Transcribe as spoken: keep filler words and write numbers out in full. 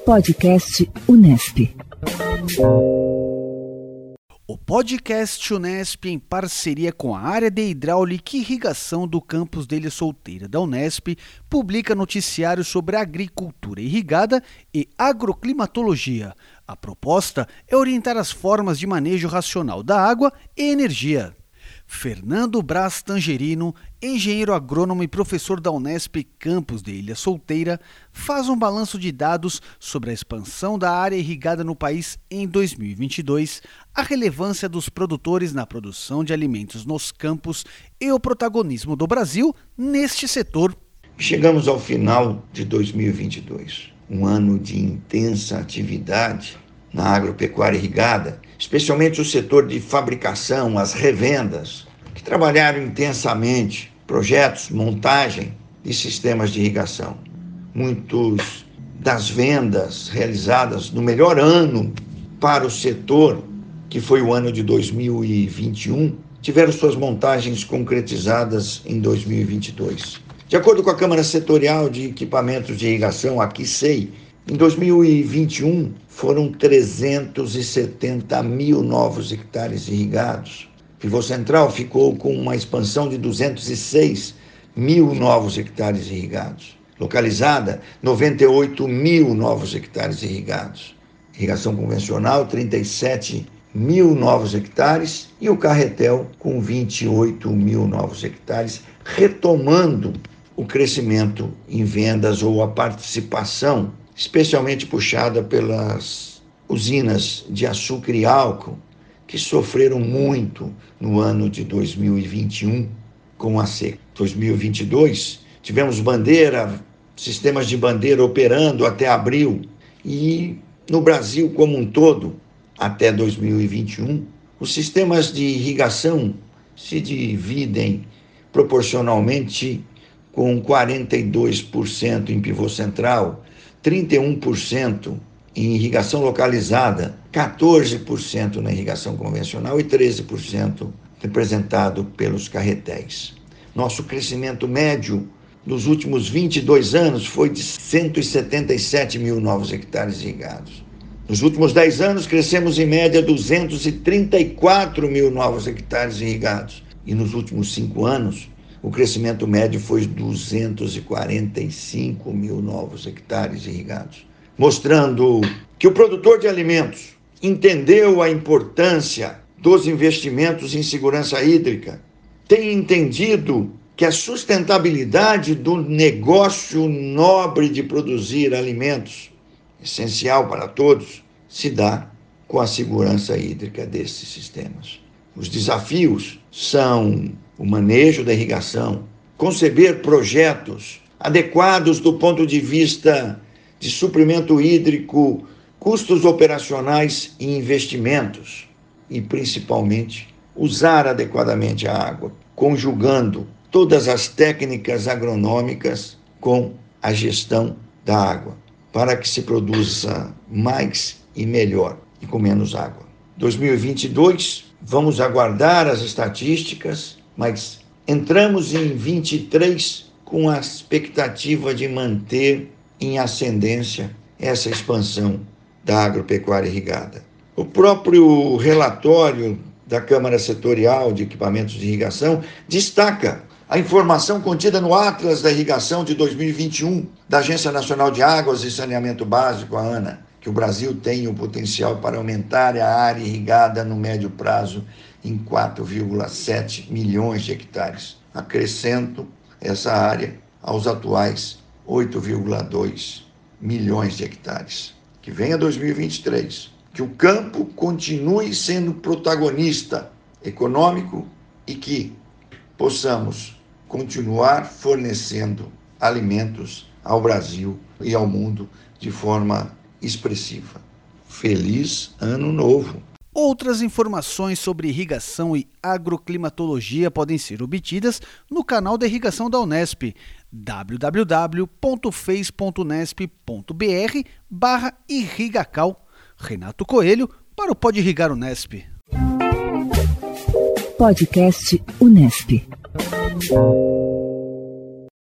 Podcast Unesp. O podcast Unesp, em parceria com a área de hidráulica e irrigação do campus de Ilha Solteira da Unesp, publica noticiários sobre agricultura irrigada e agroclimatologia. A proposta é orientar as formas de manejo racional da água e energia. Fernando Braz Tangerino, engenheiro agrônomo e professor da Unesp campus de Ilha Solteira, faz um balanço de dados sobre a expansão da área irrigada no país em dois mil e vinte e dois, a relevância dos produtores na produção de alimentos nos campos e o protagonismo do Brasil neste setor. Chegamos ao final de dois mil e vinte e dois, um ano de intensa atividade na agropecuária irrigada, especialmente o setor de fabricação, as revendas, que trabalharam intensamente projetos, montagem de sistemas de irrigação. Muitos das vendas realizadas no melhor ano para o setor, que foi o ano de dois mil e vinte e um, tiveram suas montagens concretizadas em dois mil e vinte e dois. De acordo com a Câmara Setorial de Equipamentos de Irrigação, a Quicei, em dois mil e vinte e um, foram trezentos e setenta mil novos hectares irrigados. Pivô Central ficou com uma expansão de duzentos e seis mil novos hectares irrigados. Localizada, noventa e oito mil novos hectares irrigados. Irrigação convencional, trinta e sete mil novos hectares. E o Carretel, com vinte e oito mil novos hectares, retomando o crescimento em vendas ou a participação, especialmente puxada pelas usinas de açúcar e álcool, que sofreram muito no ano de dois mil e vinte e um com a seca. dois mil e vinte e dois, tivemos bandeira, sistemas de bandeira operando até abril, e no Brasil como um todo, até dois mil e vinte e um, os sistemas de irrigação se dividem proporcionalmente com quarenta e dois por cento em pivô central, trinta e um por cento em irrigação localizada, quatorze por cento na irrigação convencional e treze por cento representado pelos carretéis. Nosso crescimento médio nos últimos vinte e dois anos foi de cento e setenta e sete mil novos hectares irrigados. Nos últimos dez anos, crescemos em média duzentos e trinta e quatro mil novos hectares irrigados. E nos últimos cinco anos, o crescimento médio foi duzentos e quarenta e cinco mil novos hectares irrigados, mostrando que o produtor de alimentos entendeu a importância dos investimentos em segurança hídrica, tem entendido que a sustentabilidade do negócio nobre de produzir alimentos, essencial para todos, se dá com a segurança hídrica desses sistemas. Os desafios são o manejo da irrigação, conceber projetos adequados do ponto de vista de suprimento hídrico, custos operacionais e investimentos, e principalmente usar adequadamente a água, conjugando todas as técnicas agronômicas com a gestão da água, para que se produza mais e melhor e com menos água. dois mil e vinte e dois, vamos aguardar as estatísticas, mas entramos em vinte e três com a expectativa de manter em ascendência essa expansão da agropecuária irrigada. O próprio relatório da Câmara Setorial de Equipamentos de Irrigação destaca a informação contida no Atlas da Irrigação de dois mil e vinte e um da Agência Nacional de Águas e Saneamento Básico, a ANA, que o Brasil tem o potencial para aumentar a área irrigada no médio prazo em quatro vírgula sete milhões de hectares, acrescento essa área aos atuais oito vírgula dois milhões de hectares. Que venha dois mil e vinte e três, que o campo continue sendo protagonista econômico e que possamos continuar fornecendo alimentos ao Brasil e ao mundo de forma expressiva. Feliz Ano Novo! Outras informações sobre irrigação e agroclimatologia podem ser obtidas no canal da irrigação da Unesp, w w w ponto fez ponto unesp ponto b r barra irrigacal. Renato Coelho para o Pode Irrigar Unesp. Podcast Unesp.